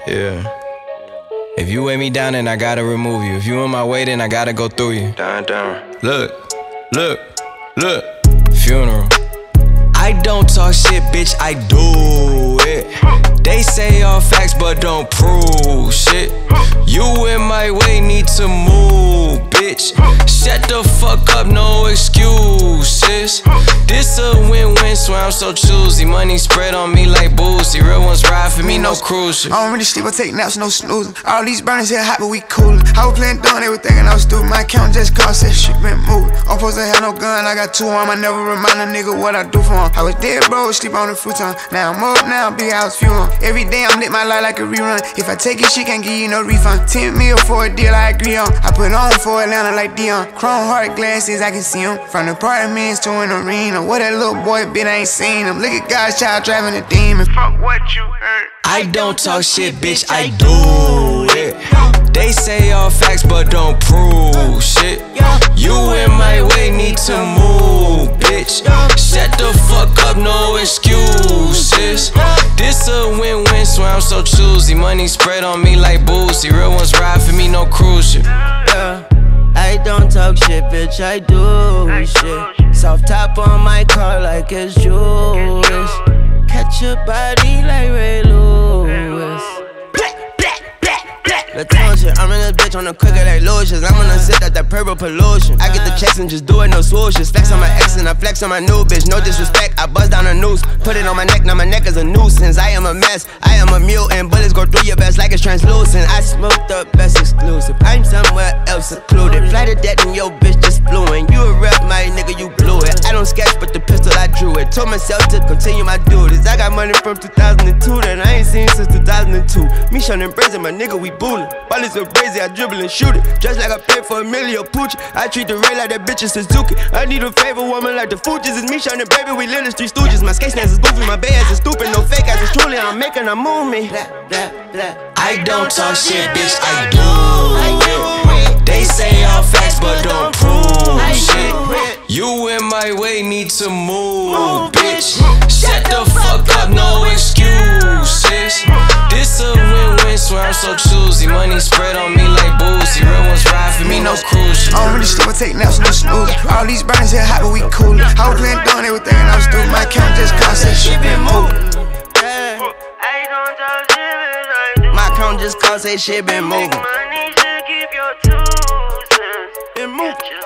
Yeah. If you weigh me down, then I gotta remove you. If you in my way, then I gotta go through you. Down. Look. Funeral. I don't talk shit, bitch, I do it. They say all facts, but don't prove shit. You in my way, need to move, bitch. Shut the fuck up, no excuses. This a win-win, so I'm so choosy. Money spread on me like boozy. Real ones ride for me, no cruising. I don't really sleep, I take naps, no snoozing. All these burners here hot, but we coolin'. I was playing doing everything and I was stupid. My account just cost that shit been moving. I'm supposed to have no gun, I got 2 on. I never remind a nigga what I do for him. I was dead, bro, sleep on the futon. Now I'm up, now big house fuel. Every day I'm lit my life like a rerun. If I take it, she can't give you no refund. 10 mil for a deal I agree on. I put on for Atlanta like Dion. Chrome heart glasses, I can see them. From the apartments to an arena. What that little boy bit, I ain't seen him. Look at God's child driving a demon. Fuck what you heard. I don't talk shit, bitch, I do it. They say all facts, but don't prove shit. You in my way, need to move, bitch. Shut the fuck up, no excuses. This a win-win, so I'm so choosy. Money spread on me like boozy. Real ones ride for me, no cruising. Yeah, I don't talk shit, bitch, I do shit. Soft top on my car like it's Jewish. Catch your body like Ray Lewis. Latonja, I'm in this bitch on the quicker like lotions. I'm gonna sit at that purple pollution. I get the checks and just do it, no swooshes. Flex on my ex and I flex on my new bitch. No disrespect, I buzz down a noose. Put it on my neck, now my neck is a nuisance. I am a mess, I am a mutant. Bullets go through your vest like it's translucent. I smoked up best exclusive. I'm somewhere else secluded. Fly to death and yo bitch just flew in. You a rep, my nigga, you blew it. I don't sketch, but the pistol I drew it. Told myself to continue my duties. I got money from 2002 that I ain't seen since 2002. Me shunning brazen, my nigga, we bullin'. Ballin' so crazy, I dribble and shoot it. Just like I paid for Emilio Pucci. I treat the rain like that bitch is Suzuki. I need a favor woman like the Fugees. It's me shining, baby, we live the street stooges. My skate stance is goofy, my bay ass is stupid. No fake ass is truly, I'm making a move me. I don't talk shit, bitch, I do it. They say all facts, but don't prove shit. You in my way, need to move, bitch. Shut the fuck up, no excuses. This a win-win, so I'm so choosy. Money spread on me like boozy. Real ones ride for me, no cruising. I don't really sleep, I take naps, no snoozing. All these burners here hot, but we coolin'. I was playing doing everything and I was stupid. My account just cost that shit been moving. My account just cost that shit been moving.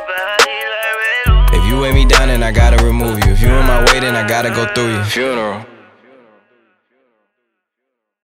If you weigh me down, then I gotta remove you. If you in my way, then I gotta go through you. Funeral.